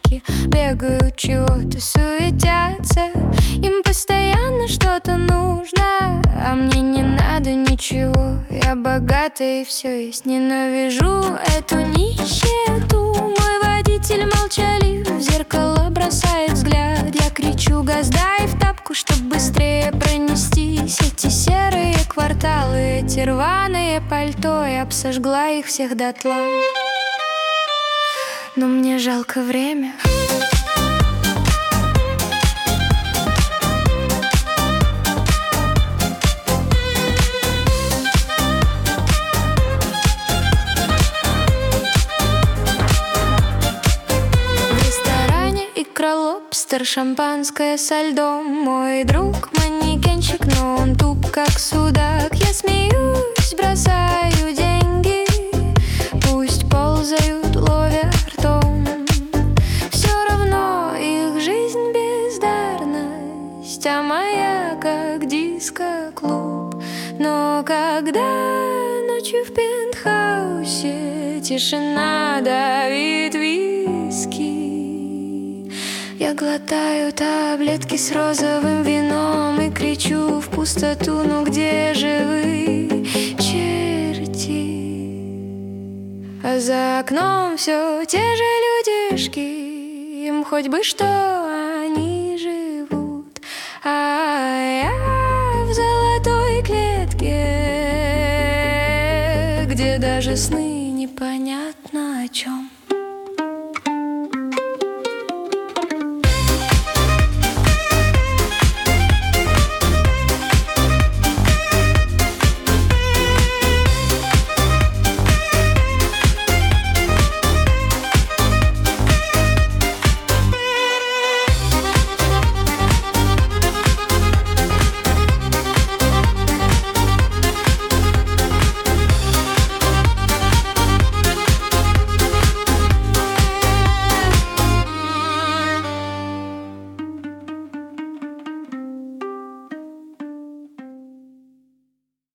девушки бегают, чего-то суетятся. Им постоянно что-то нужно, а мне не надо ничего. Я богата и все есть, ненавижу эту нищету. Мой водитель молчалив, в зеркало бросает взгляд. Я кричу: газ дай в тапку, чтоб быстрее пронестись. Эти серые кварталы, эти рваные пальто, я б сожгла их всех дотла. Но мне жалко время. В ресторане икра, лобстер, шампанское со льдом. Мой друг манекенщик, но он туп, как судак. Я смеюсь, бросаю деньги, пусть ползают, ловя ртом. Все равно их жизнь бездарность, а моя как диско-клуб. Но когда ночью в пентхаусе тишина давит виски, я глотаю таблетки с розовым вином и кричу в пустоту: ну где же вы, черти? А за окном все те же людишки, им хоть бы что, они живут. А я в золотой клетке, где даже сны непонятно о чем.